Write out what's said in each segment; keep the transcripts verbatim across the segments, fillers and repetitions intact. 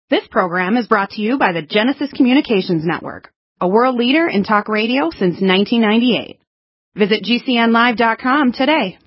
This program is brought to you by the Genesis Communications Network, a world leader in talk radio since nineteen ninety-eight. Visit G C N live dot com today.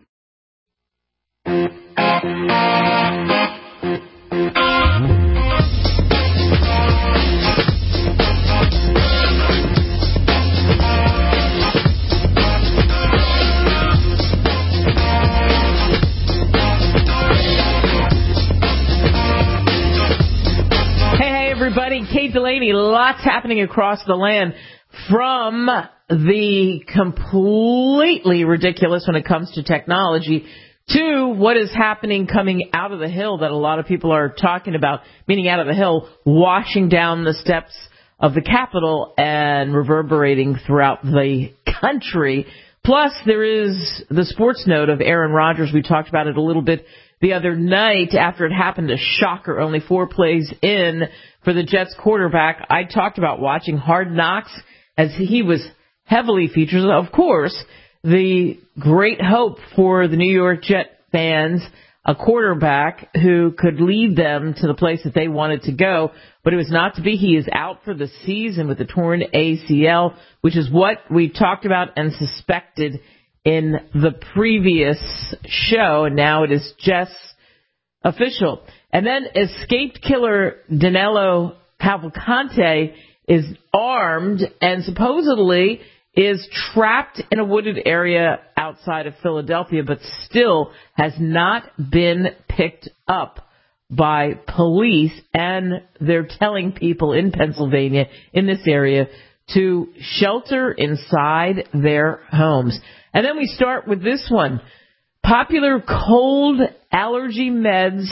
Everybody, Kate Delaney, lots happening across the land, from the completely ridiculous when it comes to technology to what is happening coming out of the Hill that a lot of people are talking about, meaning out of the Hill, washing down the steps of the Capitol and reverberating throughout the country. Plus, there is the sports note of Aaron Rodgers. We talked about it a little bit the other night after it happened. A shocker, only four plays in for the Jets quarterback. I talked about watching Hard Knocks as he was heavily featured. Of course, the great hope for the New York Jet fans, a quarterback who could lead them to the place that they wanted to go, but it was not to be. He is out for the season with a torn A C L, which is what we talked about and suspected in the previous show, and now it is just official. And then escaped killer Danilo Cavalcante is armed and supposedly is trapped in a wooded area outside of Philadelphia, but still has not been picked up by police, and they're telling people in Pennsylvania, in this area, to shelter inside their homes. And then we start with this one. Popular cold allergy meds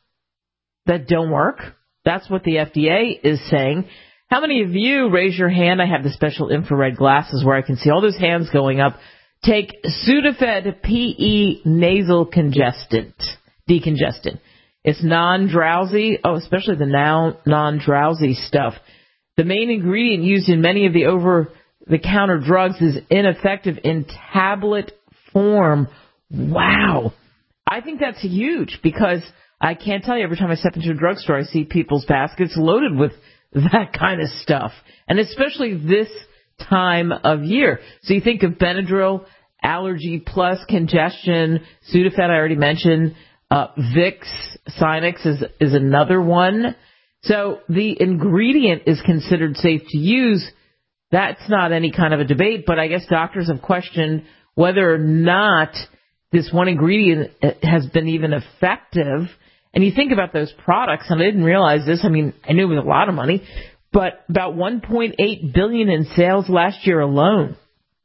that don't work. That's what the F D A is saying. How many of you, raise your hand, I have the special infrared glasses where I can see all those hands going up, take Sudafed P E nasal congestant, decongestant. It's non-drowsy, oh, especially the now non-drowsy stuff. The main ingredient used in many of the over-the-counter drugs is ineffective in tablet form. Wow. I think that's huge because I can't tell you, every time I step into a drugstore, I see people's baskets loaded with that kind of stuff, and especially this time of year. So you think of Benadryl, Allergy Plus, congestion, Sudafed, I already mentioned, uh, Vicks, Sinex is, is another one. So the ingredient is considered safe to use. That's not any kind of a debate, but I guess doctors have questioned whether or not this one ingredient has been even effective. And you think about those products, and I didn't realize this. I mean, I knew it was a lot of money, but about one point eight billion dollars in sales last year alone.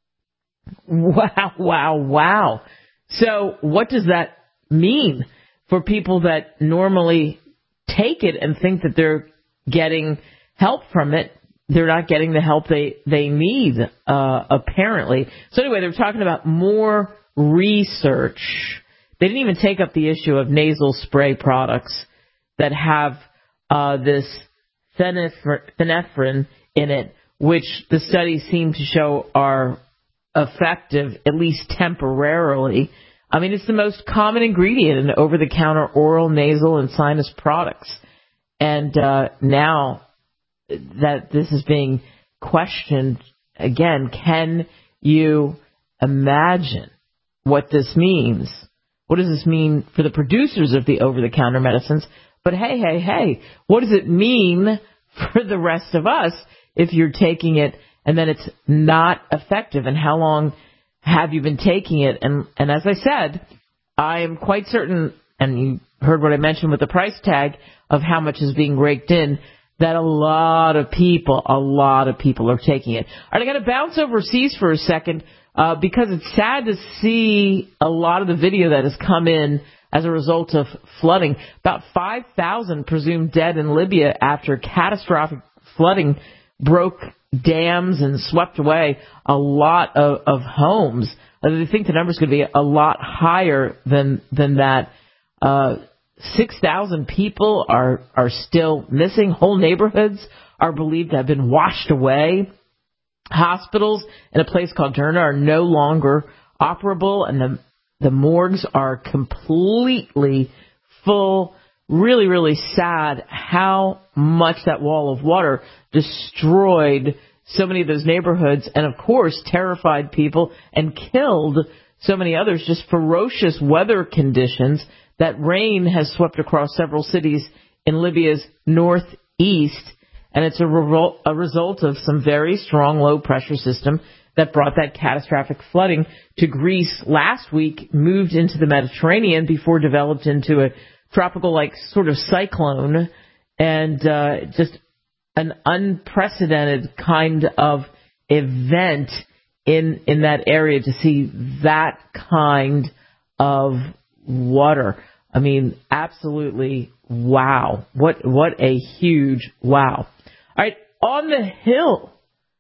Wow, wow, wow. So what does that mean for people that normally take it and think that they're getting help from it? They're not getting the help they, they need, uh, apparently. So anyway, they're talking about more research. They didn't even take up the issue of nasal spray products that have uh, this phenephrine in it, which the studies seem to show are effective, at least temporarily. I mean, it's the most common ingredient in over-the-counter oral, nasal, and sinus products. And uh, now that this is being questioned, again, can you imagine what this means? What does this mean for the producers of the over-the-counter medicines? But hey, hey, hey, what does it mean for the rest of us if you're taking it and then it's not effective? And how long have you been taking it? And, and as I said, I am quite certain, and you heard what I mentioned with the price tag of how much is being raked in, that a lot of people, a lot of people are taking it. All right, I got to bounce overseas for a second. Uh, because it's sad to see a lot of the video that has come in as a result of flooding. About five thousand presumed dead in Libya after catastrophic flooding broke dams and swept away a lot of, of homes. Uh, they think the number's going to be a lot higher than than that. Uh, six thousand people are, are still missing. Whole neighborhoods are believed to have been washed away. Hospitals in a place called Derna are no longer operable, and the the morgues are completely full really, really sad how much that wall of water destroyed so many of those neighborhoods and, of course, terrified people and killed so many others. Just ferocious weather conditions. That rain has swept across several cities in Libya's northeast, and it's a, revol- a result of some very strong low-pressure system that brought that catastrophic flooding to Greece last week, moved into the Mediterranean before developed into a tropical-like sort of cyclone, and uh, just an unprecedented kind of event in in that area to see that kind of water. I mean, absolutely wow. What what a huge wow. All right, on the Hill,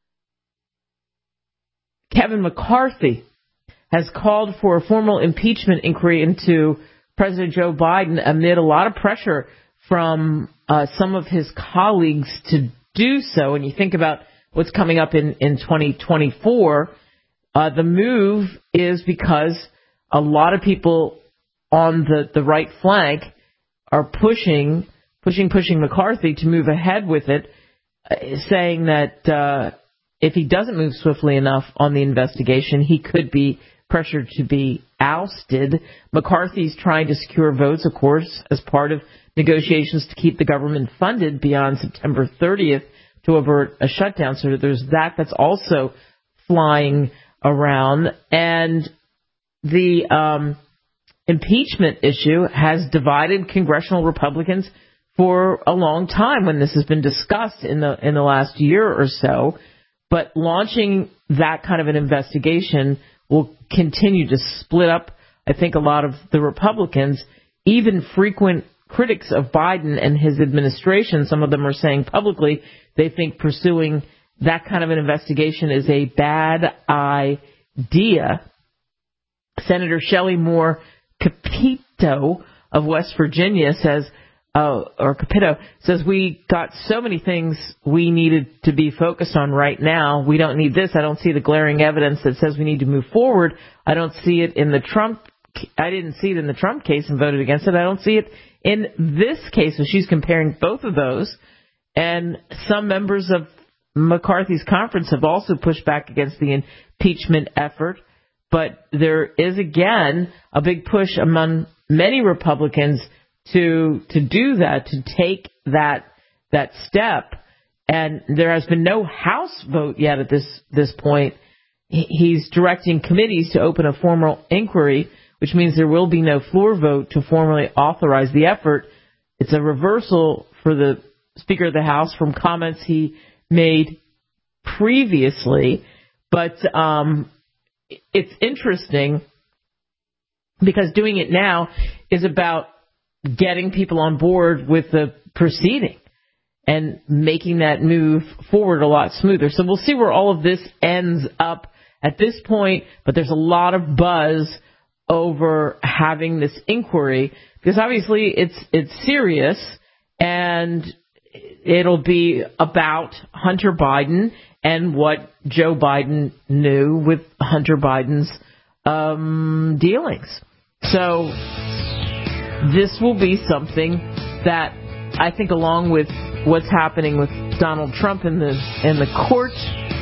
Kevin McCarthy has called for a formal impeachment inquiry into President Joe Biden amid a lot of pressure from uh, some of his colleagues to do so. And you think about what's coming up in, in twenty twenty-four, uh, the move is because a lot of people on the, the right flank are pushing, pushing, pushing McCarthy to move ahead with it, uh, saying that uh, if he doesn't move swiftly enough on the investigation, he could be pressured to be ousted. McCarthy's trying to secure votes, of course, as part of negotiations to keep the government funded beyond September thirtieth to avert a shutdown. So there's that that's also flying around. And the um, impeachment issue has divided congressional Republicans for a long time when this has been discussed in the in the last year or so. But launching that kind of an investigation will continue to split up, I think, a lot of the Republicans. Even frequent critics of Biden and his administration, some of them are saying publicly they think pursuing that kind of an investigation is a bad idea. Senator Shelley Moore Capito of West Virginia says, uh, or Capito says, we got so many things we needed to be focused on right now. We don't need this. I don't see the glaring evidence that says we need to move forward. I don't see it in the Trump. I didn't see it in the Trump case and voted against it. I don't see it in this case. So she's comparing both of those. And some members of McCarthy's conference have also pushed back against the impeachment effort. But there is, again, a big push among many Republicans to to do that, to take that that step. And there has been no House vote yet at this this point. He's directing committees to open a formal inquiry, which means there will be no floor vote to formally authorize the effort. It's a reversal for the Speaker of the House from comments he made previously. But um, it's interesting because doing it now is about getting people on board with the proceeding and making that move forward a lot smoother. So we'll see where all of this ends up at this point, but there's a lot of buzz over having this inquiry because obviously it's it's serious and it'll be about Hunter Biden and what Joe Biden knew with Hunter Biden's um, dealings. So this will be something that I think, along with what's happening with Donald Trump in the in the court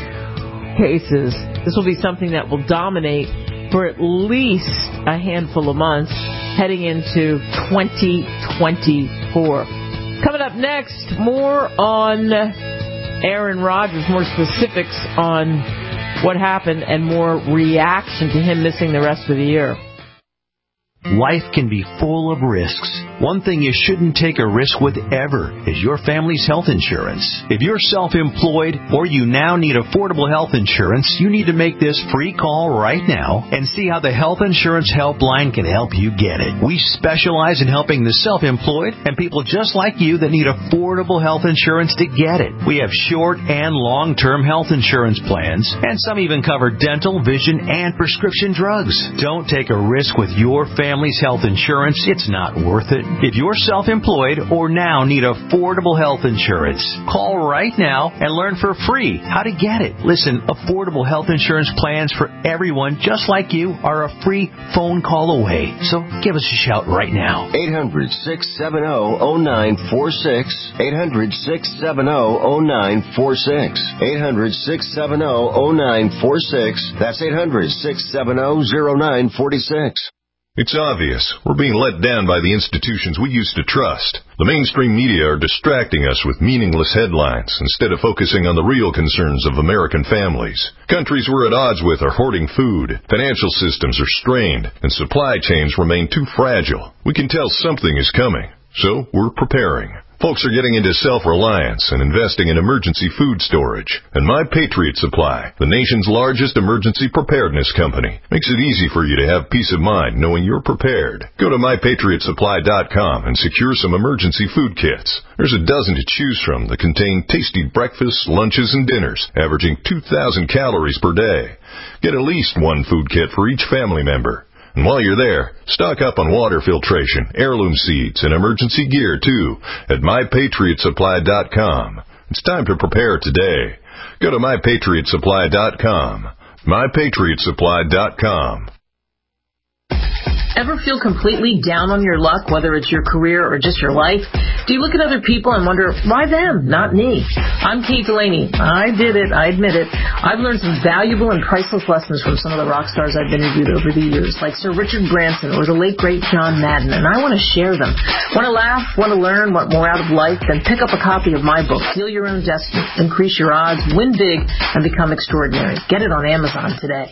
cases, this will be something that will dominate for at least a handful of months heading into twenty twenty-four. Coming up next, more on Aaron Rodgers, more specifics on what happened and more reaction to him missing the rest of the year. Life can be full of risks. One thing you shouldn't take a risk with ever is your family's health insurance. If you're self-employed or you now need affordable health insurance, you need to make this free call right now and see how the Health Insurance Helpline can help you get it. We specialize in helping the self-employed and people just like you that need affordable health insurance to get it. We have short and long-term health insurance plans, and some even cover dental, vision, and prescription drugs. Don't take a risk with your family family's health insurance, it's not worth it. If you're self-employed or now need affordable health insurance, call right now and learn for free how to get it. Listen, affordable health insurance plans for everyone just like you are a free phone call away. So give us a shout right now. eight hundred, six seven zero, zero nine four six. eight hundred, six seven zero, zero nine four six. eight hundred, six seven zero, zero nine four six. That's eight hundred, six seven zero, zero nine four six. It's obvious. We're being let down by the institutions we used to trust. The mainstream media are distracting us with meaningless headlines instead of focusing on the real concerns of American families. Countries we're at odds with are hoarding food, financial systems are strained, and supply chains remain too fragile. We can tell something is coming, so we're preparing. Folks are getting into self-reliance and investing in emergency food storage. And My Patriot Supply, the nation's largest emergency preparedness company, makes it easy for you to have peace of mind knowing you're prepared. Go to my patriot supply dot com and secure some emergency food kits. There's a dozen to choose from that contain tasty breakfasts, lunches, and dinners, averaging two thousand calories per day. Get at least one food kit for each family member. And while you're there, stock up on water filtration, heirloom seeds, and emergency gear, too, at my patriot supply dot com. It's time to prepare today. Go to my patriot supply dot com. my patriot supply dot com. Ever feel completely down on your luck, whether it's your career or just your life? Do you look at other people and wonder, why them, not me? I'm Kate Delaney. I did it. I admit it. I've learned some valuable and priceless lessons from some of the rock stars I've interviewed over the years, like Sir Richard Branson or the late, great John Madden, and I want to share them. Want to laugh? Want to learn? Want more out of life? Then pick up a copy of my book, Heal Your Own Destiny, Increase Your Odds, Win Big, and Become Extraordinary. Get it on Amazon today.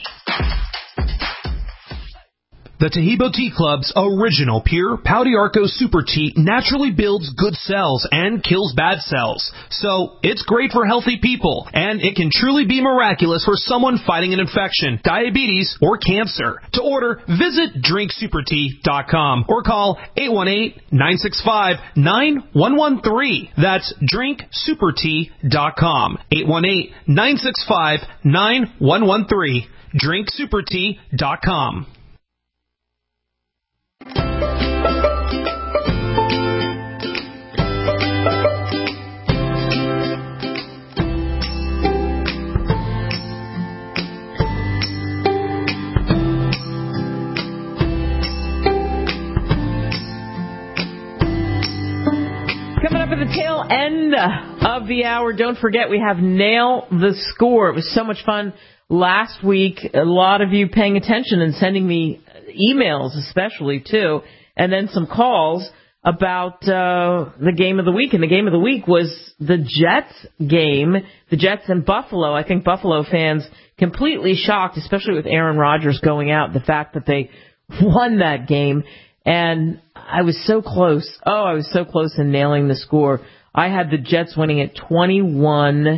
The Tahibo Tea Club's original pure Pau d'Arco Super Tea naturally builds good cells and kills bad cells. So it's great for healthy people, and it can truly be miraculous for someone fighting an infection, diabetes, or cancer. To order, visit drink super tea dot com or call eight one eight, nine six five, nine one one three. That's drink super tea dot com. eight one eight, nine six five, nine one one three. drink super tea dot com. Coming up at the tail end of the hour, don't forget we have Nail the Score. It was so much fun last week. A lot of you paying attention and sending me emails especially, too, and then some calls about uh, the game of the week. And the game of the week was the Jets game, the Jets and Buffalo. I think Buffalo fans completely shocked, especially with Aaron Rodgers going out, the fact that they won that game. And I was so close. Oh, I was so close in nailing the score. I had the Jets winning at twenty-one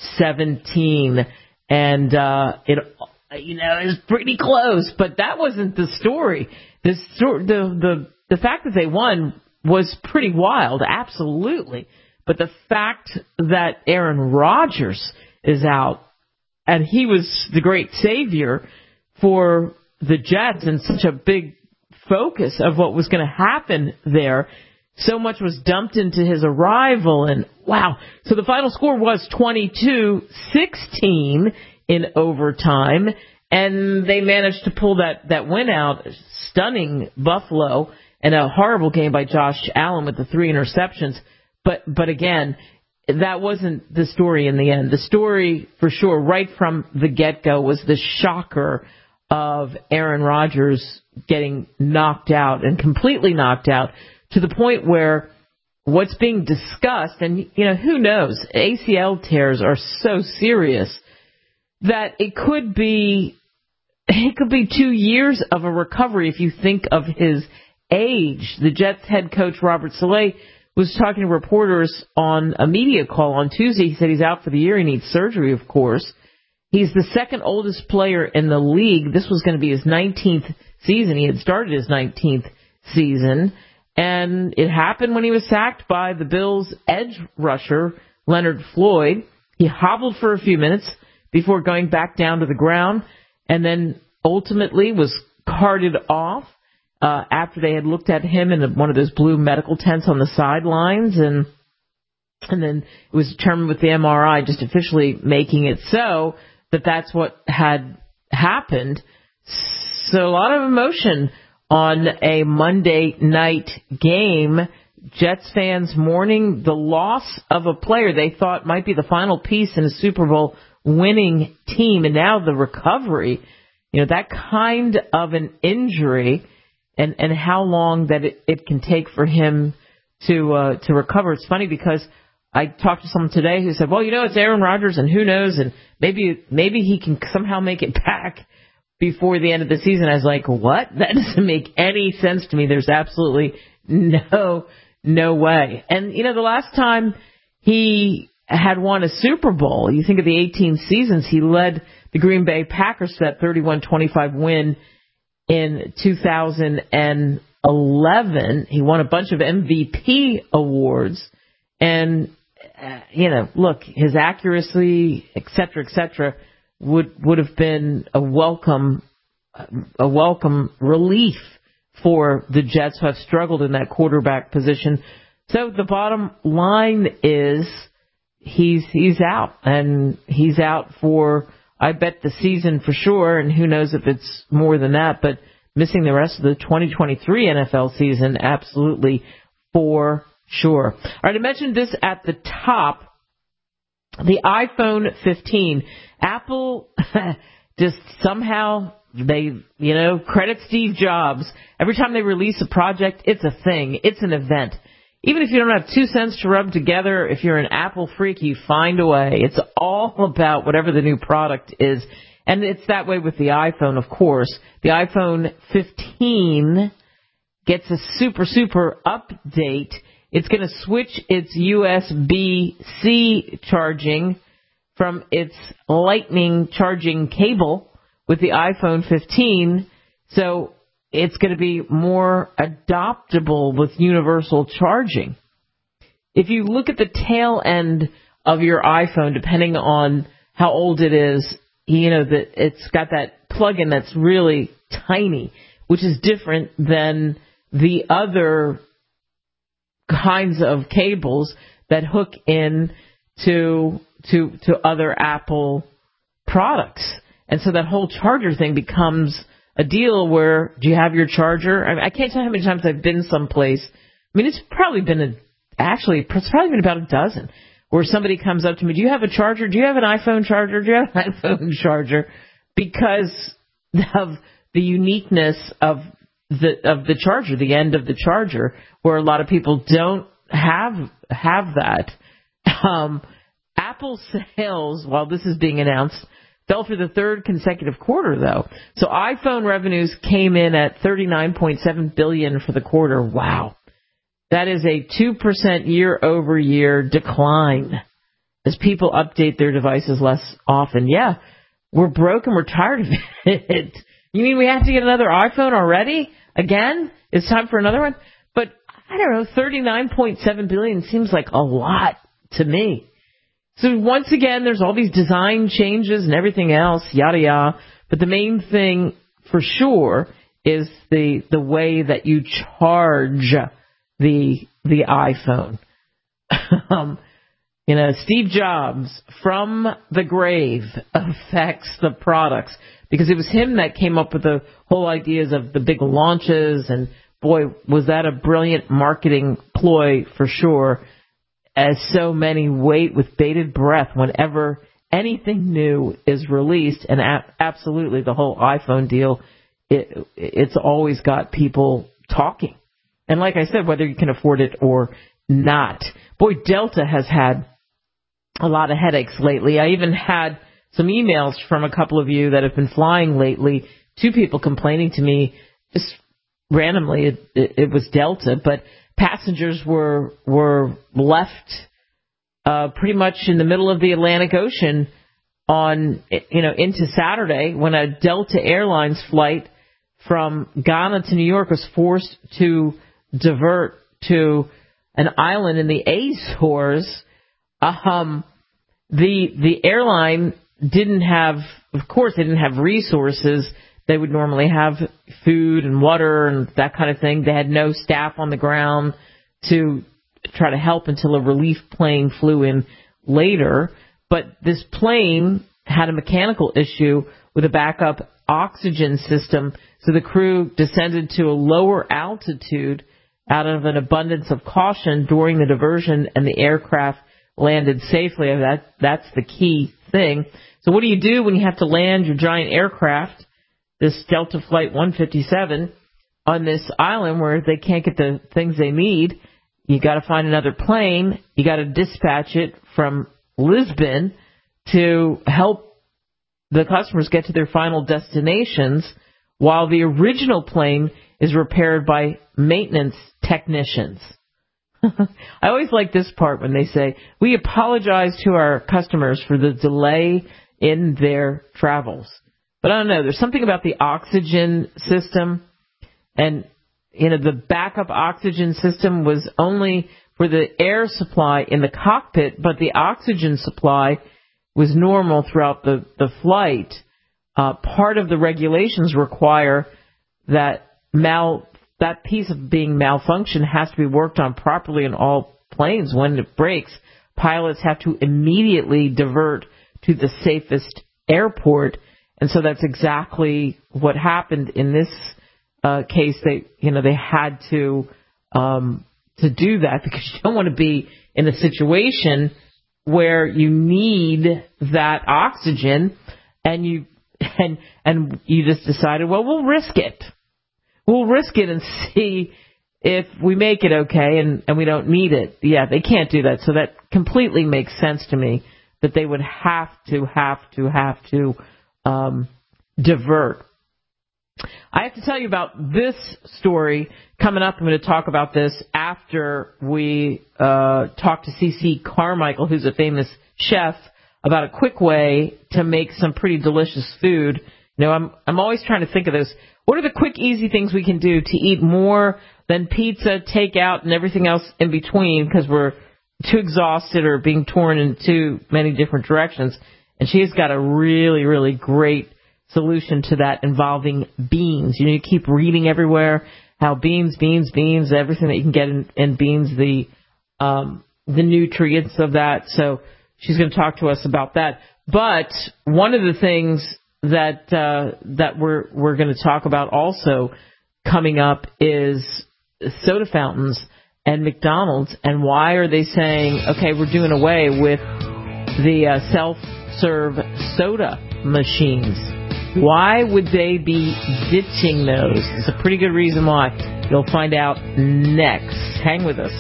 seventeen. And uh, it, you know, it was pretty close. But that wasn't the story. The, the, the, the fact that they won was pretty wild, absolutely. But the fact that Aaron Rodgers is out, and he was the great savior for the Jets and such a big focus of what was going to happen there. So much was dumped into his arrival, and wow. So the final score was twenty-two sixteen in overtime, and they managed to pull that, that win out, stunning Buffalo, and a horrible game by Josh Allen with the three interceptions. But, but again, that wasn't the story in the end. The story, for sure, right from the get-go, was the shocker of Aaron Rodgers getting knocked out and completely knocked out to the point where what's being discussed, and, you know, who knows, A C L tears are so serious that it could be, it could be two years of a recovery if you think of his age. The Jets head coach Robert Saleh was talking to reporters on a media call on Tuesday. He said he's out for the year. He needs surgery, of course. He's the second oldest player in the league. This was going to be his nineteenth season. He had started his nineteenth season, and it happened when he was sacked by the Bills' edge rusher, Leonard Floyd. He hobbled for a few minutes before going back down to the ground, and then ultimately was carted off uh, after they had looked at him in one of those blue medical tents on the sidelines, and and then it was determined with the M R I, just officially making it so that that's what had happened. So a lot of emotion on a Monday night game. Jets fans mourning the loss of a player they thought might be the final piece in a Super Bowl winning team, and now the recovery. You know, that kind of an injury, and, and how long that it, it can take for him to uh, to recover. It's funny because I talked to someone today who said, well, you know, it's Aaron Rodgers, and who knows, and maybe maybe he can somehow make it back before the end of the season. I was like, what? That doesn't make any sense to me. There's absolutely no no way. And, you know, the last time he had won a Super Bowl, you think of the eighteen seasons, he led the Green Bay Packers to that thirty-one twenty-five win in two thousand eleven. He won a bunch of M V P awards. And, uh, you know, look, his accuracy, et cetera, et cetera, would would have been a welcome a welcome relief for the Jets, who have struggled in that quarterback position. So the bottom line is he's he's out, and he's out for, I bet, the season for sure, and who knows if it's more than that, but missing the rest of the twenty twenty-three N F L season, absolutely for sure. All right, I mentioned this at the top. The iPhone fifteen. Apple just somehow, they, you know, credit Steve Jobs. Every time they release a project, it's a thing. It's an event. Even if you don't have two cents to rub together, if you're an Apple freak, you find a way. It's all about whatever the new product is. And it's that way with the iPhone, of course. The iPhone fifteen gets a super, super update. It's going to switch its U S B C charging from its Lightning charging cable with the iPhone fifteen. So it's going to be more adoptable with universal charging. If you look at the tail end of your iPhone, depending on how old it is, you know, that it's got that plug-in that's really tiny, which is different than the other kinds of cables that hook in to to to other Apple products. And so that whole charger thing becomes a deal where, do you have your charger? I mean, I can't tell you how many times I've been someplace. I mean, it's probably been a, actually, it's probably been about a dozen, where somebody comes up to me, do you have a charger? Do you have an iPhone charger? Do you have an iPhone charger? Because of the uniqueness of the of the charger, the end of the charger, where a lot of people don't have have that. Um, Apple sales, while this is being announced, fell for the third consecutive quarter, though. So iPhone revenues came in at thirty-nine point seven billion dollars for the quarter. Wow. That is a two percent year-over-year decline as people update their devices less often. Yeah, we're broke and we're tired of it. You mean we have to get another iPhone already? Again? It's time for another one? But, I don't know, thirty-nine point seven billion dollars seems like a lot to me. So once again, there's all these design changes and everything else, yada yada. But the main thing for sure is the the way that you charge the the iPhone. um, you know, Steve Jobs from the grave affects the products, because it was him that came up with the whole ideas of the big launches, and boy, was that a brilliant marketing ploy for sure. As so many wait with bated breath whenever anything new is released, and a- absolutely the whole iPhone deal, it, it's always got people talking. And like I said, whether you can afford it or not. Boy, Delta has had a lot of headaches lately. I even had some emails from a couple of you that have been flying lately, two people complaining to me, just randomly, it, it, it was Delta, but passengers were were left uh, pretty much in the middle of the Atlantic Ocean on, you know, into Saturday, when a Delta Airlines flight from Ghana to New York was forced to divert to an island in the Azores. Um, the the airline didn't have, of course, they didn't have resources they would normally have food and water and that kind of thing. They had no staff on the ground to try to help until a relief plane flew in later. But this plane had a mechanical issue with a backup oxygen system, so the crew descended to a lower altitude out of an abundance of caution during the diversion, and the aircraft landed safely. That, that's the key thing. So what do you do when you have to land your giant aircraft, this Delta Flight one fifty-seven, on this island where they can't get the things they need? You got to find another plane. You got to dispatch it from Lisbon to help the customers get to their final destinations, while the original plane is repaired by maintenance technicians. I always like this part when they say, we apologize to our customers for the delay in their travels. But I don't know, there's something about the oxygen system, and you know, the backup oxygen system was only for the air supply in the cockpit, but the oxygen supply was normal throughout the, the flight. Uh, part of the regulations require that mal that piece of being malfunction has to be worked on properly in all planes. When it breaks, pilots have to immediately divert to the safest airport, and so that's exactly what happened in this uh, case. They, you know, they had to um, to do that because you don't want to be in a situation where you need that oxygen, and you and and you just decided, well, we'll risk it. We'll risk it and see if we make it okay, and, and we don't need it. Yeah, they can't do that. So that completely makes sense to me that they would have to, have to, have to um, divert. I have to tell you about this story coming up. I'm going to talk about this after we uh, talk to C C Carmichael, who's a famous chef, about a quick way to make some pretty delicious food. You know, I'm I'm always trying to think of those. What are the quick, easy things we can do to eat more than pizza, takeout, and everything else in between because we're too exhausted or being torn in too many different directions? And she's got a really, really great solution to that involving beans. You know, you keep reading everywhere how beans, beans, beans, everything that you can get in, in beans, the um, the nutrients of that. So she's going to talk to us about that. But one of the things that uh, that we're we're going to talk about also coming up is soda fountains and McDonald's, and why are they saying, okay, we're doing away with the uh, self-serve soda machines? Why would they be ditching those? It's a pretty good reason why. You'll find out next. Hang with us.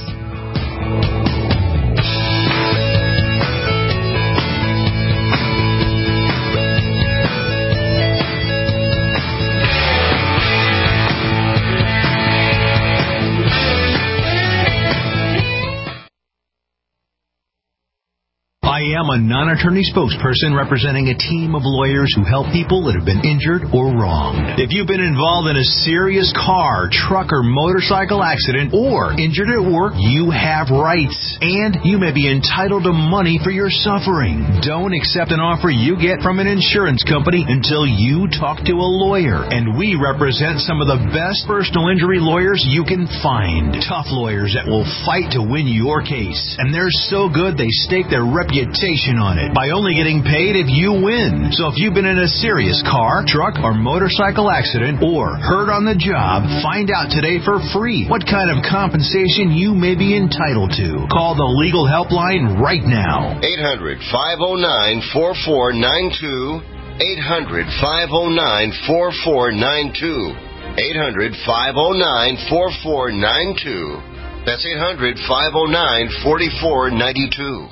I am a non-attorney spokesperson representing a team of lawyers who help people that have been injured or wronged. If you've been involved in a serious car, truck, or motorcycle accident or injured at work, you have rights, and you may be entitled to money for your suffering. Don't accept an offer you get from an insurance company until you talk to a lawyer, and we represent some of the best personal injury lawyers you can find. Tough lawyers that will fight to win your case, and they're so good they stake their reputation on it by only getting paid if you win. So if you've been in a serious car, truck, or motorcycle accident or hurt on the job, find out today for free what kind of compensation you may be entitled to. Call the legal helpline right now. eight hundred, five oh nine, four four nine two. eight hundred, five oh nine, four four nine two. eight hundred, five oh nine, four four nine two. That's eight hundred, five oh nine, four four nine two.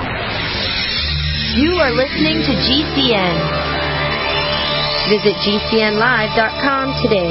You are listening to G C N. Visit G C N live dot com today.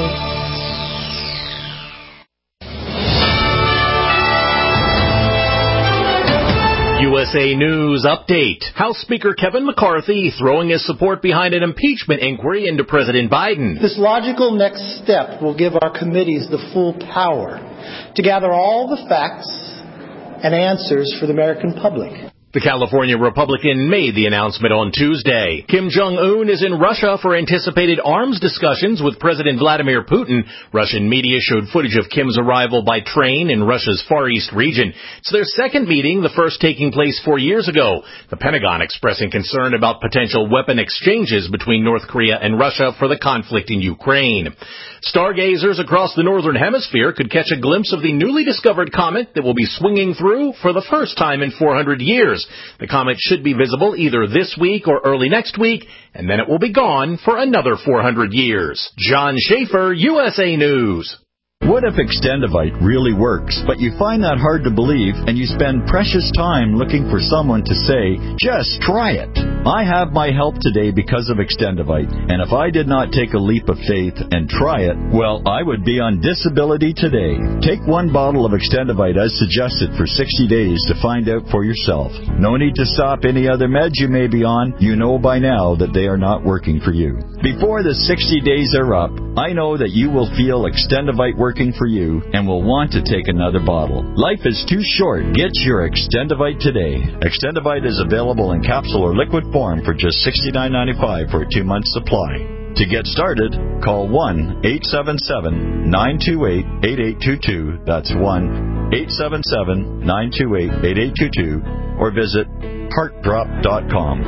U S A News Update. House Speaker Kevin McCarthy throwing his support behind an impeachment inquiry into President Biden. This logical next step will give our committees the full power to gather all the facts and answers for the American public. The California Republican made the announcement on Tuesday. Kim Jong-un is in Russia for anticipated arms discussions with President Vladimir Putin. Russian media showed footage of Kim's arrival by train in Russia's Far East region. It's their second meeting, the first taking place four years ago. The Pentagon expressing concern about potential weapon exchanges between North Korea and Russia for the conflict in Ukraine. Stargazers across the northern hemisphere could catch a glimpse of the newly discovered comet that will be swinging through for the first time in four hundred years. The comet should be visible either this week or early next week, and then it will be gone for another four hundred years. John Schaefer, U S A News. What if Extendivite really works, but you find that hard to believe and you spend precious time looking for someone to say, just try it? I have my help today because of Extendivite, and if I did not take a leap of faith and try it, well, I would be on disability today. Take one bottle of Extendivite as suggested for sixty days to find out for yourself. No need to stop any other meds you may be on. You know by now that they are not working for you. Before the sixty days are up, I know that you will feel Extendivite working for you and will want to take another bottle. Life is too short. Get your Extendivite today. Extendivite is available in capsule or liquid form for just sixty-nine ninety-five for a two-month supply. To get started, call one eight seven seven, nine two eight, eight eight two two. That's one eight seven seven, nine two eight, eight eight two two. Or visit heart drop dot com.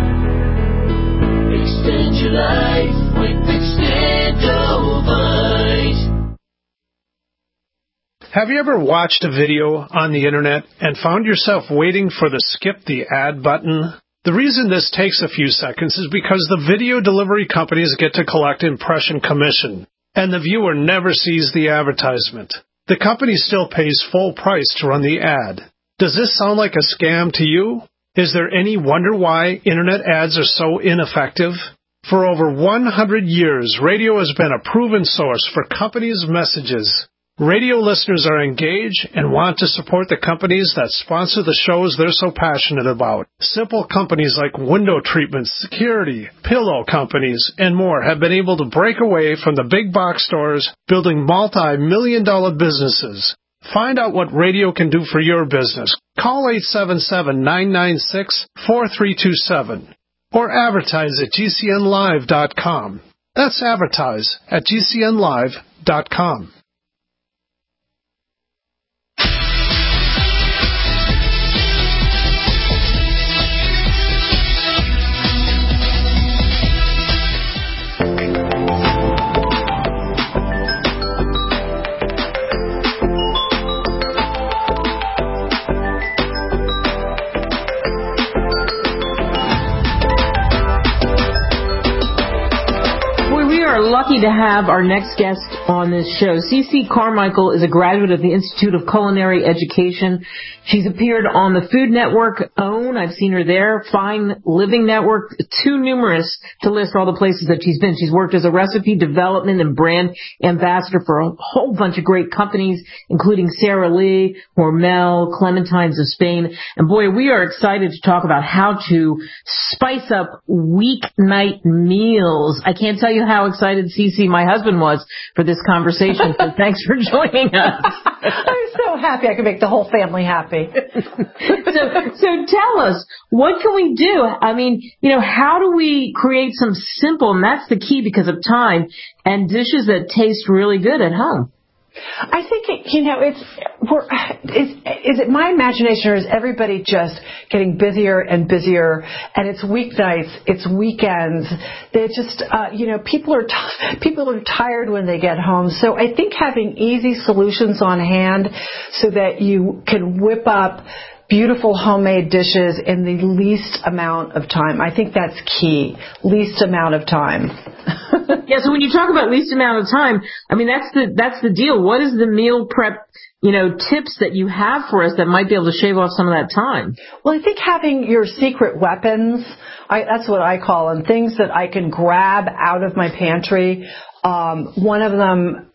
Extend your life with Extendivite. Have you ever watched a video on the internet and found yourself waiting for the skip the ad button? The reason this takes a few seconds is because the video delivery companies get to collect impression commission, and the viewer never sees the advertisement. The company still pays full price to run the ad. Does this sound like a scam to you? Is there any wonder why internet ads are so ineffective? For over one hundred years, radio has been a proven source for companies' messages. Radio listeners are engaged and want to support the companies that sponsor the shows they're so passionate about. Simple companies like window treatments, security, pillow companies, and more have been able to break away from the big box stores, building multi-million dollar businesses. Find out what radio can do for your business. Call eight seven seven, nine nine six, four three two seven or advertise at G C N live dot com. That's advertise at G C N live dot com. Lucky to have our next guest on this show. Cece Carmichael is a graduate of the Institute of Culinary Education. She's appeared on the Food Network, OWN, I've seen her there, Fine Living Network, too numerous to list all the places that she's been. She's worked as a recipe development and brand ambassador for a whole bunch of great companies, including Sara Lee, Hormel, Clementines of Spain. And boy, we are excited to talk about how to spice up weeknight meals. I can't tell you how excited Cece, my husband, was for this conversation. So thanks for joining us. I'm so happy I could make the whole family happy. so, so tell us, what can we do? I mean, you know, how do we create some simple, and that's the key because of time, and dishes that taste really good at home? I think, it, you know, it's, we're, is, is it my imagination or is everybody just getting busier and busier? And it's weeknights, it's weekends. They're just, uh, you know, people are, t- people are tired when they get home. So I think having easy solutions on hand so that you can whip up beautiful homemade dishes in the least amount of time. I think that's key. Least amount of time. Yeah, so when you talk about least amount of time, I mean, that's the that's the deal. What is the meal prep, you know, tips that you have for us that might be able to shave off some of that time? Well, I think having your secret weapons, I, that's what I call them, things that I can grab out of my pantry. Um, one of them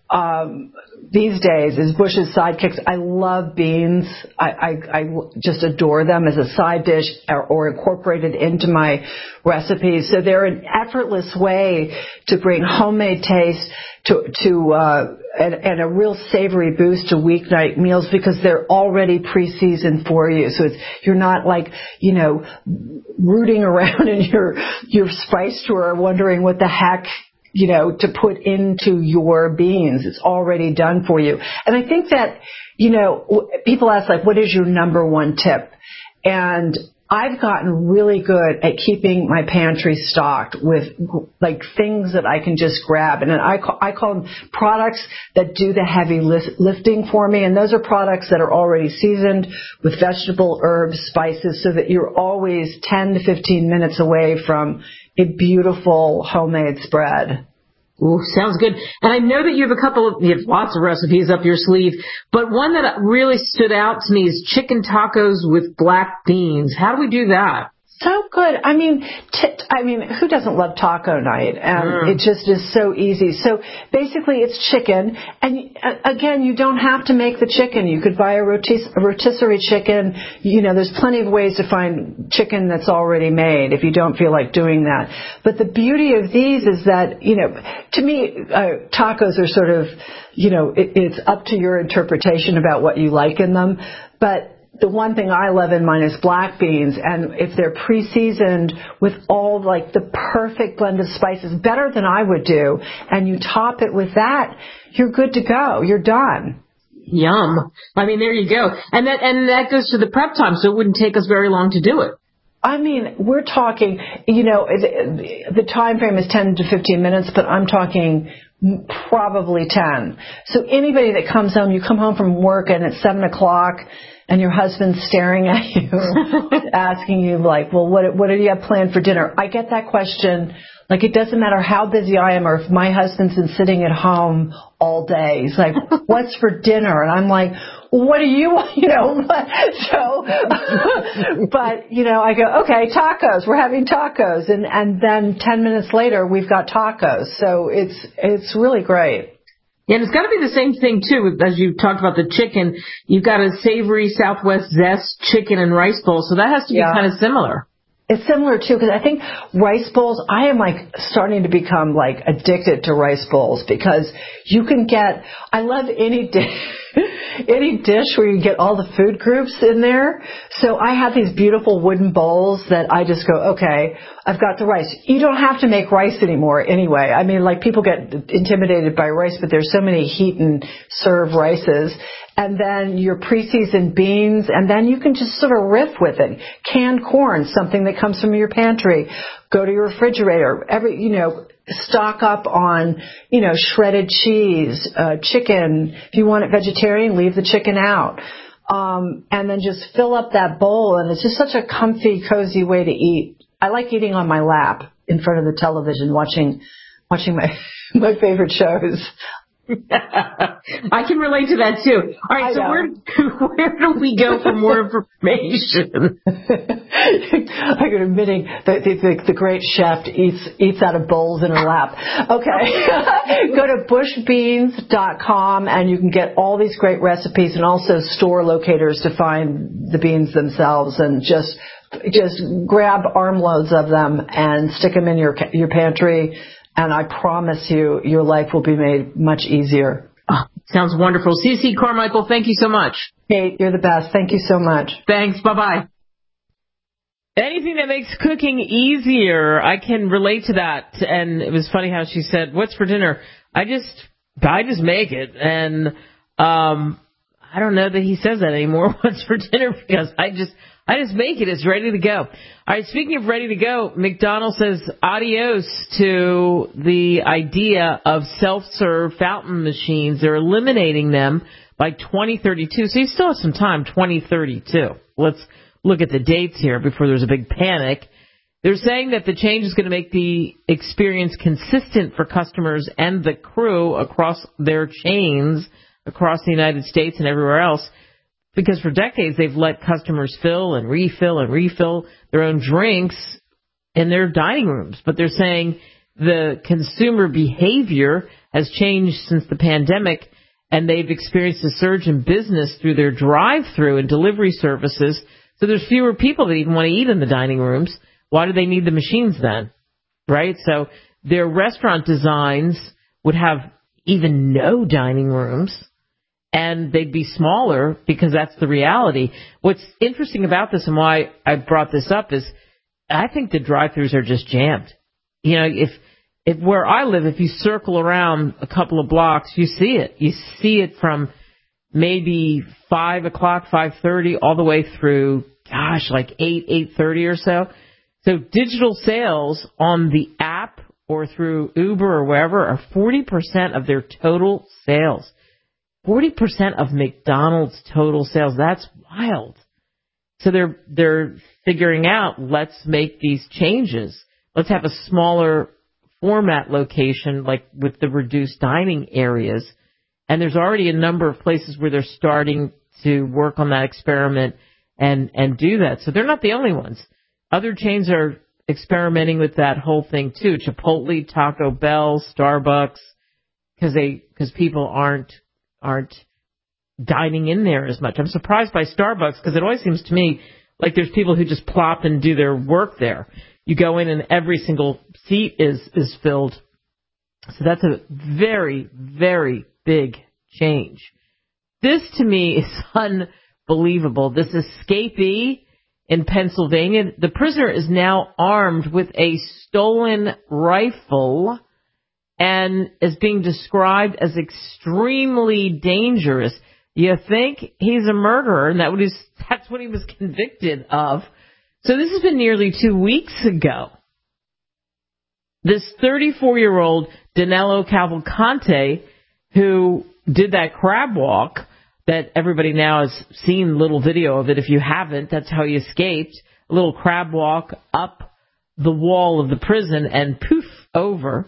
um, these days is Bush's Sidekicks. I love beans. I, I, I just adore them as a side dish or, or incorporated into my recipes. So they're an effortless way to bring homemade taste to, to, uh, and, and a real savory boost to weeknight meals because they're already pre-seasoned for you. So it's, you're not like, you know, rooting around in your, your spice drawer wondering what the heck, you know, to put into your beans. It's already done for you. And I think that, you know, people ask, like, what is your number one tip? And I've gotten really good at keeping my pantry stocked with, like, things that I can just grab. And I call, I call them products that do the heavy lifting for me. And those are products that are already seasoned with vegetable, herbs, spices, so that you're always ten to fifteen minutes away from a beautiful homemade spread. Ooh, sounds good. And I know that you have a couple of, you have lots of recipes up your sleeve, but one that really stood out to me is chicken tacos with black beans. How do we do that? So good. I mean, t- I mean, who doesn't love taco night? And mm. it just is so easy. So basically, it's chicken, and uh, again, you don't have to make the chicken. You could buy a, rotis- a rotisserie chicken. You know, there's plenty of ways to find chicken that's already made if you don't feel like doing that. But the beauty of these is that, you know, to me, uh, tacos are sort of, you know, it, it's up to your interpretation about what you like in them, but the one thing I love in mine is black beans, and if they're pre-seasoned with all, like, the perfect blend of spices, better than I would do, and you top it with that, you're good to go. You're done. Yum. I mean, there you go. And that and that goes to the prep time, so it wouldn't take us very long to do it. I mean, we're talking, you know, the, the time frame is ten to fifteen minutes, but I'm talking probably ten. So anybody that comes home, you come home from work and it's seven o'clock, and your husband's staring at you, asking you, like, well, what what do you have planned for dinner? I get that question. Like, it doesn't matter how busy I am or if my husband's been sitting at home all day. He's like, what's for dinner? And I'm like, what do you want? You know, so, but, you know, I go, okay, tacos. We're having tacos. And, and then ten minutes later, we've got tacos. So it's, it's really great. Yeah, and it's got to be the same thing, too, as you talked about the chicken. You've got a savory Southwest zest chicken and rice bowl, so that has to be yeah. kind of similar. It's similar, too, because I think rice bowls, I am, like, starting to become, like, addicted to rice bowls because you can get, I love any dish, any dish where you get all the food groups in there. So I have these beautiful wooden bowls that I just go, okay, I've got the rice. You don't have to make rice anymore anyway. I mean, like, people get intimidated by rice, but there's so many heat and serve rices. And then your pre-seasoned beans, and then you can just sort of riff with it. Canned corn, something that comes from your pantry. Go to your refrigerator. Every, you know, stock up on, you know, shredded cheese, uh, chicken. If you want it vegetarian, leave the chicken out. Um, and then just fill up that bowl, and it's just such a comfy, cozy way to eat. I like eating on my lap in front of the television, watching, watching my, my favorite shows. I can relate to that too. All right, I so where where do we go for more information? I'm admitting that the, the, the great chef eats eats out of bowls in her lap. Okay, go to bush beans dot com and you can get all these great recipes and also store locators to find the beans themselves, and just just grab armloads of them and stick them in your your pantry. And I promise you, your life will be made much easier. Oh, sounds wonderful. C C Carmichael, thank you so much. Kate, you're the best. Thank you so much. Thanks. Bye-bye. Anything that makes cooking easier, I can relate to that. And it was funny how she said, what's for dinner? I just, I just make it. And um, I don't know that he says that anymore, what's for dinner, because I just... I just make it. It's ready to go. All right, speaking of ready to go, McDonald's says adios to the idea of self-serve fountain machines. They're eliminating them by twenty thirty-two. So you still have some time, twenty thirty-two. Let's look at the dates here before there's a big panic. They're saying that the change is going to make the experience consistent for customers and the crew across their chains across the United States and everywhere else. Because for decades, they've let customers fill and refill and refill their own drinks in their dining rooms. But they're saying the consumer behavior has changed since the pandemic, and they've experienced a surge in business through their drive-through and delivery services. So there's fewer people that even want to eat in the dining rooms. Why do they need the machines then? Right? So their restaurant designs would have even no dining rooms, and they'd be smaller because that's the reality. What's interesting about this and why I brought this up is I think the drive-thrus are just jammed. You know, if, if where I live, if you circle around a couple of blocks, you see it. You see it from maybe five o'clock, five thirty, all the way through, gosh, like eight, eight thirty or so. So digital sales on the app or through Uber or wherever are forty percent of their total sales. forty percent of McDonald's total sales. That's wild. So they're they're figuring out, let's make these changes. Let's have a smaller format location, like with the reduced dining areas. And there's already a number of places where they're starting to work on that experiment and, and do that. So they're not the only ones. Other chains are experimenting with that whole thing too. Chipotle, Taco Bell, Starbucks, because they because people aren't aren't dining in there as much. I'm surprised by Starbucks because it always seems to me like there's people who just plop and do their work there. You go in and every single seat is is filled. So that's a very, very big change. This to me is unbelievable. This escapee in Pennsylvania, the prisoner is now armed with a stolen rifle and is being described as extremely dangerous. You think he's a murderer, and that was, that's what he was convicted of. So this has been nearly two weeks ago. This thirty-four-year-old Danilo Cavalcante, who did that crab walk that everybody now has seen, little video of it. If you haven't, that's how he escaped. A little crab walk up the wall of the prison and poof, over.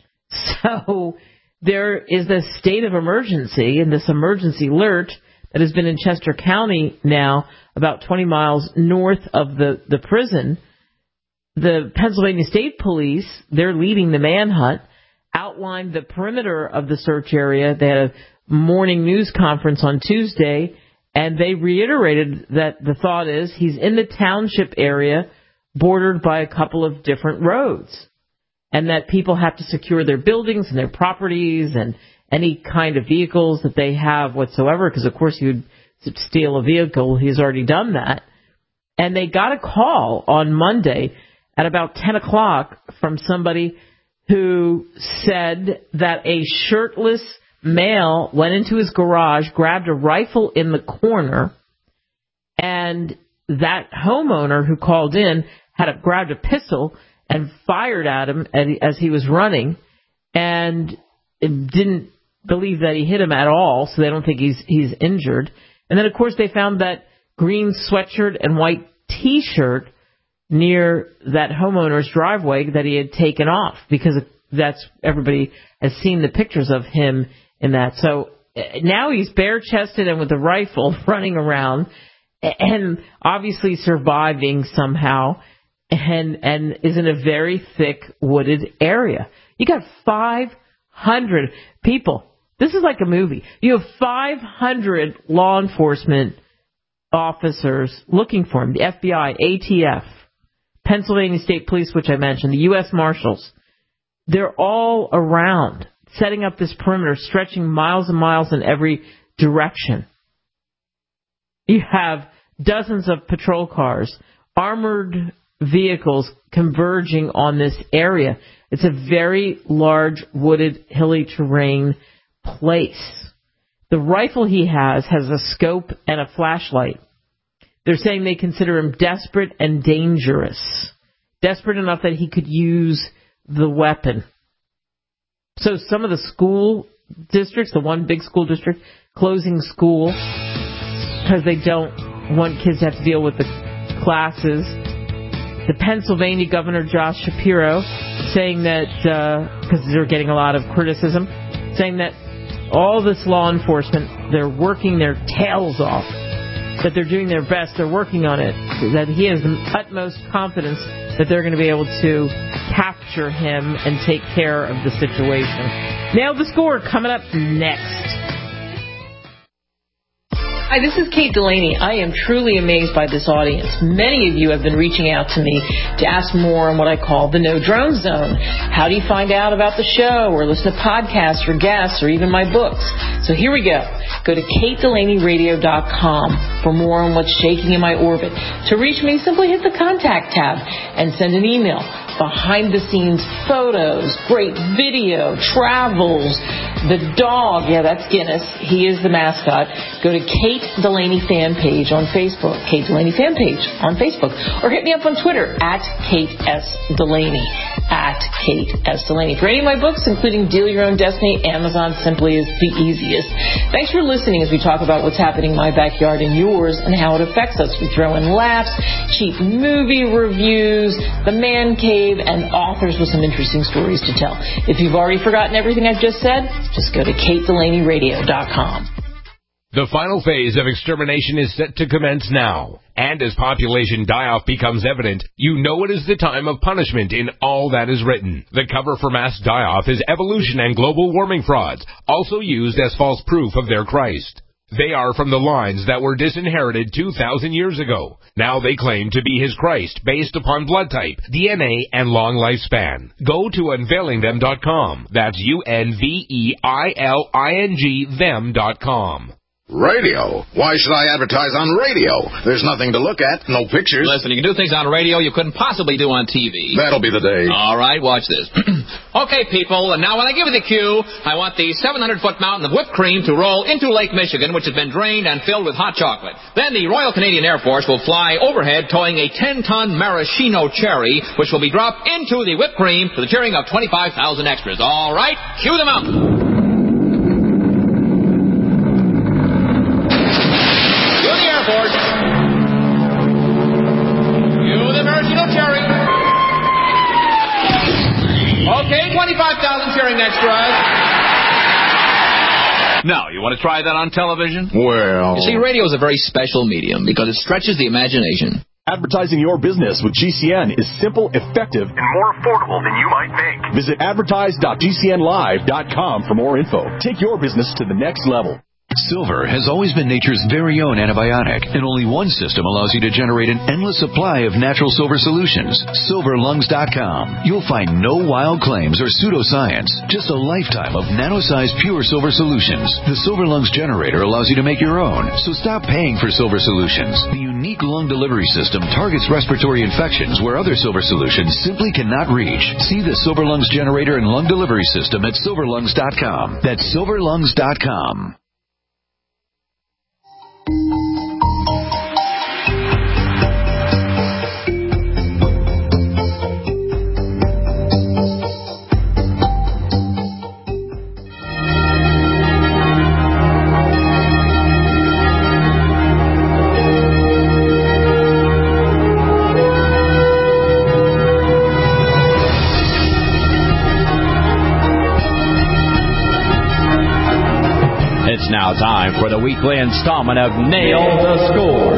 So there is this state of emergency and this emergency alert that has been in Chester County now, about twenty miles north of the, the prison. The Pennsylvania State Police, they're leading the manhunt, outlined the perimeter of the search area. They had a morning news conference on Tuesday, and they reiterated that the thought is he's in the township area bordered by a couple of different roads, and that people have to secure their buildings and their properties and any kind of vehicles that they have whatsoever, because, of course, you'd steal a vehicle. He's already done that. And they got a call on Monday at about ten o'clock from somebody who said that a shirtless male went into his garage, grabbed a rifle in the corner, and that homeowner who called in had a, grabbed a pistol and fired at him as he was running, and didn't believe that he hit him at all, so they don't think he's he's injured. And then, of course, they found that green sweatshirt and white T-shirt near that homeowner's driveway that he had taken off, because that's everybody has seen the pictures of him in that. So now he's bare-chested and with a rifle running around and obviously surviving somehow, and and is in a very thick wooded area. You got five hundred people. This is like a movie. You have five hundred law enforcement officers looking for him. The F B I, A T F, Pennsylvania State Police, which I mentioned, the U S Marshals. They're all around, setting up this perimeter, stretching miles and miles in every direction. You have dozens of patrol cars, armored vehicles converging on this area. It's a very large, wooded, hilly terrain place. The rifle he has has a scope and a flashlight. They're saying they consider him desperate and dangerous. Desperate enough that he could use the weapon. So some of the school districts, the one big school district, closing school because they don't want kids to have to deal with the classes. The Pennsylvania Governor Josh Shapiro saying that, because uh, they're getting a lot of criticism, saying that all this law enforcement, they're working their tails off, that they're doing their best, they're working on it, that he has the utmost confidence that they're going to be able to capture him and take care of the situation. Nail the Score coming up next. Hi, this is Kate Delaney. I am truly amazed by this audience. Many of you have been reaching out to me to ask more on what I call the No Drone Zone. How do you find out about the show or listen to podcasts or guests or even my books? So here we go. Go to kate delaney radio dot com for more on what's shaking in my orbit. To reach me, simply hit the contact tab and send an email. Behind-the-scenes photos, great video, travels, the dog, yeah, that's Guinness. He is the mascot. Go to Kate Delaney fan page on Facebook, Kate Delaney fan page on Facebook, or hit me up on Twitter at Kate S. Delaney, at Kate S. Delaney. For any of my books, including Deal Your Own Destiny, Amazon simply is the easiest. Thanks for listening as we talk about what's happening in my backyard and yours and how it affects us. We throw in laughs, cheap movie reviews, the man cave, and authors with some interesting stories to tell. If you've already forgotten everything I've just said, just go to kate delaney radio dot com. The final phase of extermination is set to commence now. And as population die-off becomes evident, you know it is the time of punishment in all that is written. The cover for mass die-off is evolution and global warming frauds, also used as false proof of their Christ. They are from the lines that were disinherited two thousand years ago. Now they claim to be his Christ based upon blood type, D N A, and long lifespan. Go to unveiling them dot com. That's U N V E I L I N G them dot com. Radio? Why should I advertise on radio? There's nothing to look at, no pictures. Listen, you can do things on radio you couldn't possibly do on T V. That'll be the day. All right, watch this. Okay, people, and now when I give you the cue, I want the seven hundred foot mountain of whipped cream to roll into Lake Michigan, which has been drained and filled with hot chocolate. Then the Royal Canadian Air Force will fly overhead towing a ten ton maraschino cherry, which will be dropped into the whipped cream to the cheering of twenty-five thousand extras. All right, cue the mountain. Okay, twenty-five thousand cheering extras. Now, you want to try that on television? Well... You see, radio is a very special medium because it stretches the imagination. Advertising your business with G C N is simple, effective, and more affordable than you might think. Visit advertise dot g c n live dot com for more info. Take your business to the next level. Silver has always been nature's very own antibiotic, and only one system allows you to generate an endless supply of natural silver solutions. silver lungs dot com. You'll find no wild claims or pseudoscience, just a lifetime of nano-sized pure silver solutions. The Silver Lungs generator allows you to make your own, so stop paying for silver solutions. The unique lung delivery system targets respiratory infections where other silver solutions simply cannot reach. See the Silver Lungs generator and lung delivery system at silver lungs dot com. That's silver lungs dot com. It's now time for the weekly installment of Nail the Score.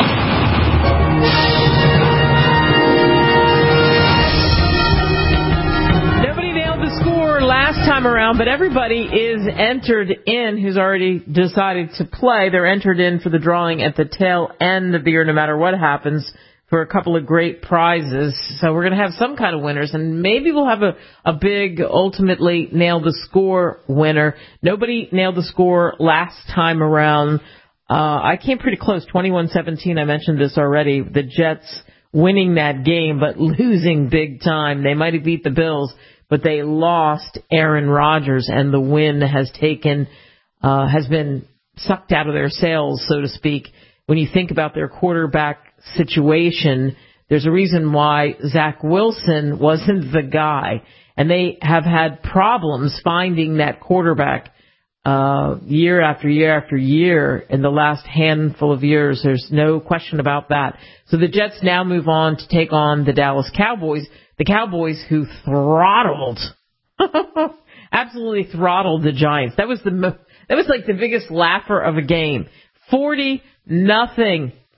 Nobody nailed the score last time around, but everybody is entered in who's already decided to play. They're entered in for the drawing at the tail end of the year, no matter what happens, for a couple of great prizes. So we're going to have some kind of winners, and maybe we'll have a, a big, ultimately nail the score winner. Nobody nailed the score last time around. Uh, I came pretty close, twenty-one seventeen. I mentioned this already. The Jets winning that game, but losing big time. They might have beat the Bills, but they lost Aaron Rodgers, and the wind has taken, uh, has been sucked out of their sails, so to speak. When you think about their quarterback situation, there's a reason why Zach Wilson wasn't the guy, and they have had problems finding that quarterback uh year after year after year in the last handful of years. There's no question about that. So the Jets now move on to take on the Dallas Cowboys, the Cowboys who throttled, absolutely throttled the Giants. That was the mo- that was like the biggest laugher of a game. forty nothing.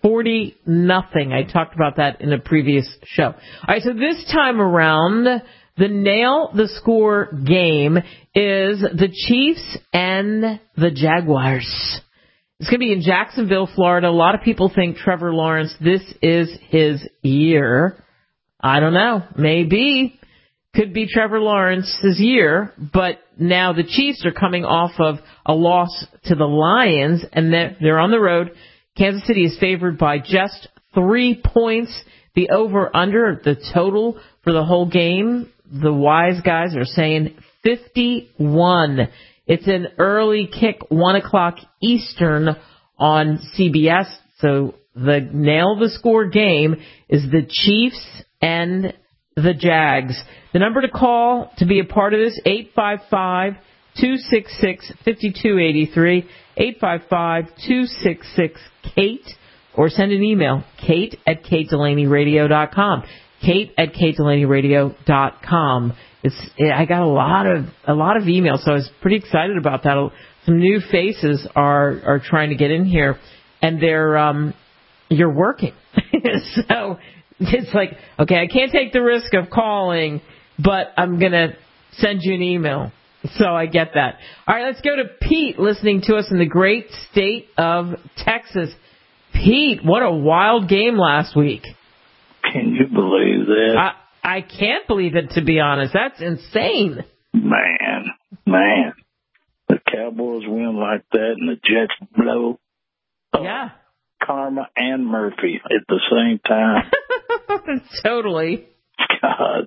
forty nothing. I talked about that in a previous show. All right, so this time around, the Nail the Score game is the Chiefs and the Jaguars. It's going to be in Jacksonville, Florida. A lot of people think Trevor Lawrence, this is his year. I don't know. Maybe. Could be Trevor Lawrence's year, but now the Chiefs are coming off of a loss to the Lions, and they're, they're on the road. Kansas City is favored by just three points. The over-under, the total for the whole game, the wise guys are saying fifty-one. It's an early kick, one o'clock Eastern on C B S. So the Nail the Score game is the Chiefs and the Jags. The number to call to be a part of this, eight five five, two six six, five two eight three, eight five five, two six six, Kate, or send an email, kate at kate delaney radio dot com. Kate at kate delaney radio dot com. It's, I got a lot of, a lot of emails, so I was pretty excited about that. Some new faces are, are trying to get in here, and they're, um, you're working. So it's like, okay, I can't take the risk of calling, but I'm going to send you an email. So I get that. All right, let's go to Pete listening to us in the great state of Texas. Pete, what a wild game last week. Can you believe that? I, I can't believe it, to be honest. That's insane. Man, man. The Cowboys win like that and the Jets blow. Yeah. Karma and Murphy at the same time. Totally. God.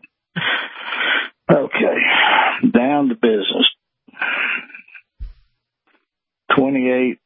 Okay. Down to business. twenty-eight.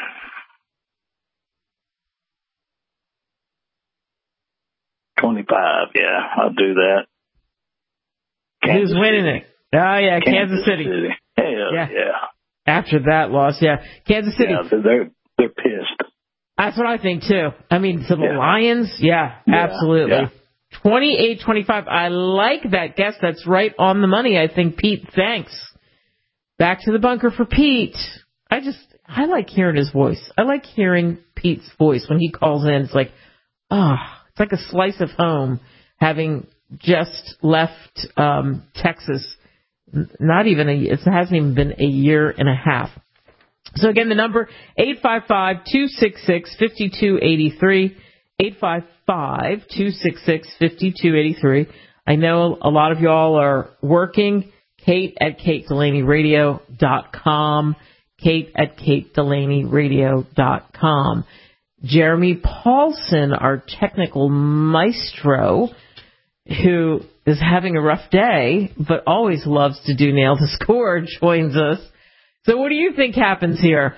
twenty-five, yeah, I'll do that. Kansas Who's winning City. It? Oh, yeah, Kansas, Kansas City. City. Hell, yeah. yeah. After that loss, yeah. Kansas City. Yeah, they're, they're pissed. That's what I think, too. I mean, for the yeah. Lions, yeah, yeah absolutely. Yeah. twenty-eight twenty-five, I like that guess. That's right on the money, I think, Pete. Thanks. Back to the bunker for Pete. I just, I like hearing his voice. I like hearing Pete's voice when he calls in. It's like, ah. Oh, it's like a slice of home, having just left um, Texas. Not even a, it hasn't even been a year and a half. So again, the number eight five five, two six six, five two eight three, eight five five, two six six, five two eight three. I know a lot of y'all are working. Kate at kate delaney radio dot com. Kate at kate delaney radio dot com. Jeremy Paulson, our technical maestro, who is having a rough day, but always loves to do Nail the Score, joins us. So what do you think happens here?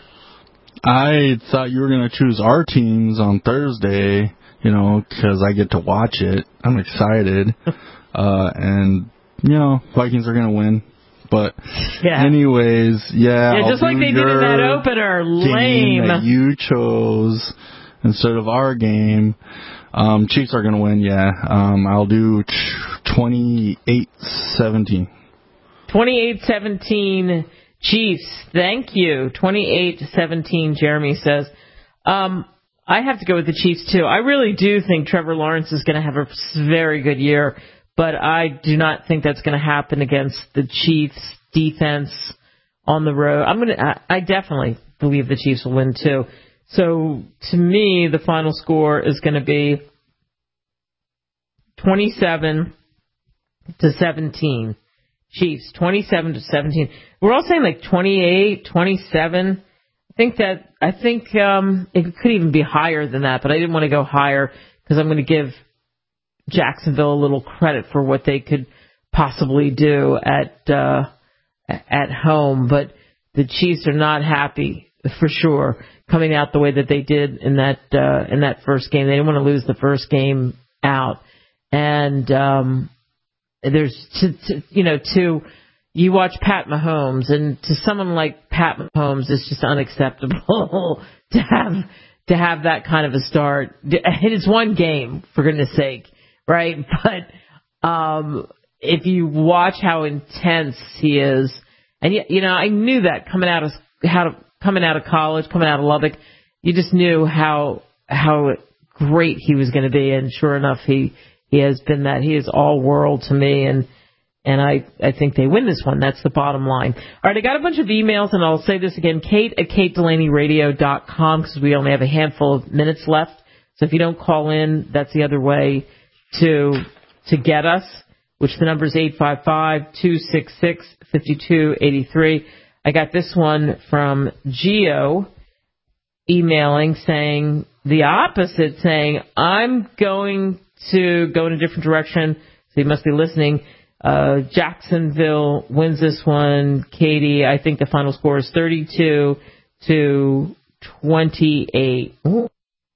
I thought you were going to choose our teams on Thursday, you know, because I get to watch it. I'm excited. uh, and, you know, Vikings are going to win. But yeah. anyways, yeah. Yeah, just I'll like they did in that opener. Lame. That you chose instead of our game. Um, Chiefs are going to win, yeah. Um, I'll do twenty-eight seventeen. twenty-eight seventeen Chiefs. Thank you. twenty-eight seventeen, Jeremy says. Um, I have to go with the Chiefs, too. I really do think Trevor Lawrence is going to have a very good year. But I do not think that's going to happen against the Chiefs defense on the road. I'm going to, I, I definitely believe the Chiefs will win too. So to me, the final score is going to be twenty-seven to seventeen. Chiefs, twenty-seven to seventeen. We're all saying like twenty-eight, twenty-seven. I think that, I think, um, it could even be higher than that, but I didn't want to go higher because I'm going to give Jacksonville a little credit for what they could possibly do at uh, at home, but the Chiefs are not happy for sure coming out the way that they did in that uh, in that first game. They didn't want to lose the first game out, and um, there's to, to, you know to you watch Pat Mahomes, and to someone like Pat Mahomes, it's just unacceptable to have to have that kind of a start. It is one game, for goodness sake. Right, but um, if you watch how intense he is, and you, you know, I knew that coming out of how to, coming out of college, coming out of Lubbock, you just knew how how great he was going to be, and sure enough, he he has been that. He is all world to me, and and I, I think they win this one. That's the bottom line. All right, I got a bunch of emails, and I'll say this again, Kate at kate delaney radio dot com, because we only have a handful of minutes left. So if you don't call in, that's the other way to to get us, which the number is eight five five, two six six, five two eight three. I got this one from Geo emailing saying the opposite, saying, I'm going to go in a different direction. So he must be listening. Uh, Jacksonville wins this one. Katie, I think the final score is thirty-two to twenty-eight. Ooh.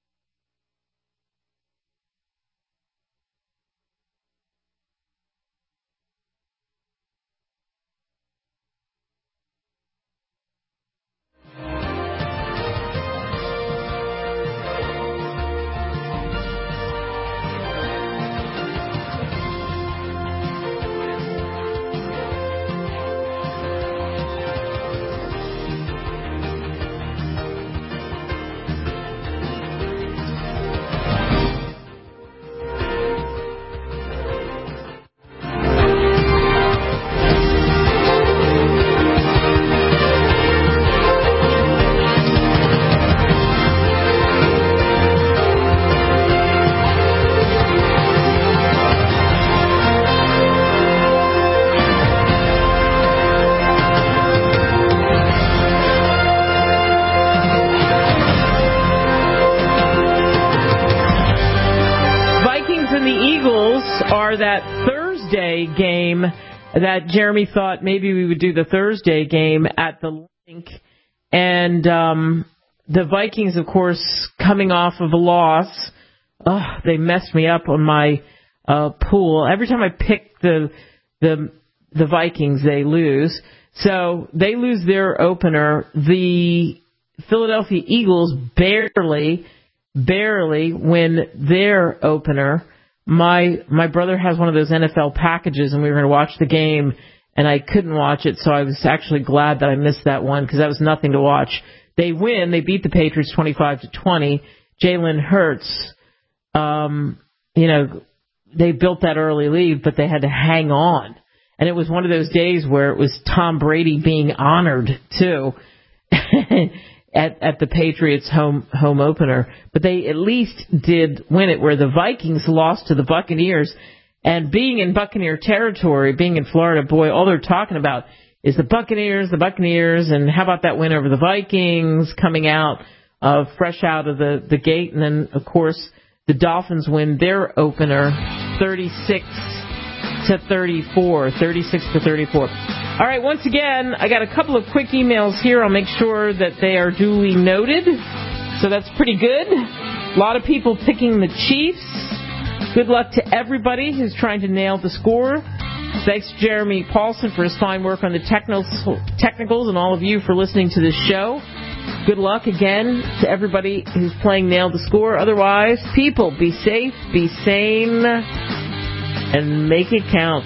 That Thursday game that Jeremy thought maybe we would do the Thursday game at the Link. And um, the Vikings, of course, coming off of a loss. Oh, they messed me up on my uh, pool. Every time I pick the, the the Vikings, they lose. So they lose their opener. The Philadelphia Eagles barely, barely win their opener. My my brother has one of those N F L packages, and we were going to watch the game, and I couldn't watch it, so I was actually glad that I missed that one because that was nothing to watch. They win. They beat the Patriots twenty-five to twenty. Jalen Hurts, um, you know, they built that early lead, but they had to hang on. And it was one of those days where it was Tom Brady being honored, too. At, at the Patriots home home opener, but they at least did win it, where the Vikings lost to the Buccaneers. And being in Buccaneer territory, being in Florida, boy, all they're talking about is the Buccaneers, the Buccaneers, and how about that win over the Vikings coming out uh, fresh out of the, the gate. And then, of course, the Dolphins win their opener thirty-six to thirty-four, thirty-six to thirty-four. All right, once again, I got a couple of quick emails here. I'll make sure that they are duly noted. So that's pretty good. A lot of people picking the Chiefs. Good luck to everybody who's trying to nail the score. Thanks to Jeremy Paulson for his fine work on the technicals, and all of you for listening to this show. Good luck again to everybody who's playing Nail the Score. Otherwise, people, be safe, be sane, and make it count.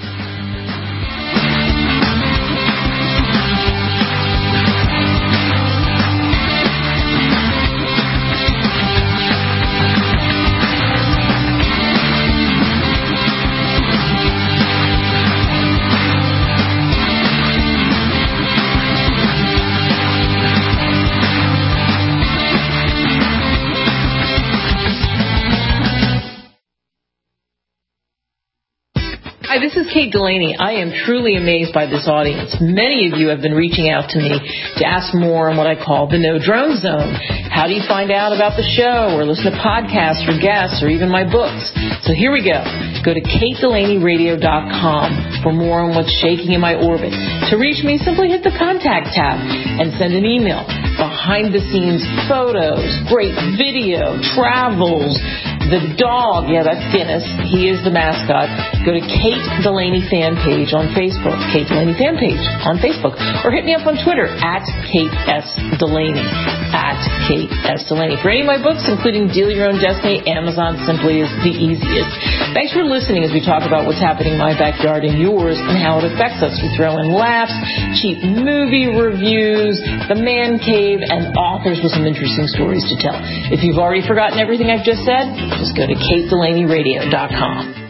Hi, this is Kate Delaney. I am truly amazed by this audience. Many of you have been reaching out to me to ask more on what I call the No Drone Zone. How do you find out about the show or listen to podcasts or guests or even my books? So here we go. Go to kate delaney radio dot com for more on what's shaking in my orbit. To reach me, simply hit the contact tab and send an email. Behind-the-scenes photos, great video, travels, the dog, yeah, that's Guinness. He is the mascot. Go to Kate Delaney fan page on Facebook. Kate Delaney fan page on Facebook. Or hit me up on Twitter at Kate S. Delaney. at Kate S. Delaney. For any of my books, including Deal Your Own Destiny, Amazon simply is the easiest. Thanks for listening as we talk about what's happening in my backyard and yours and how it affects us. We throw in laughs, cheap movie reviews, the man cave, and authors with some interesting stories to tell. If you've already forgotten everything I've just said, just go to kate delaney radio dot com.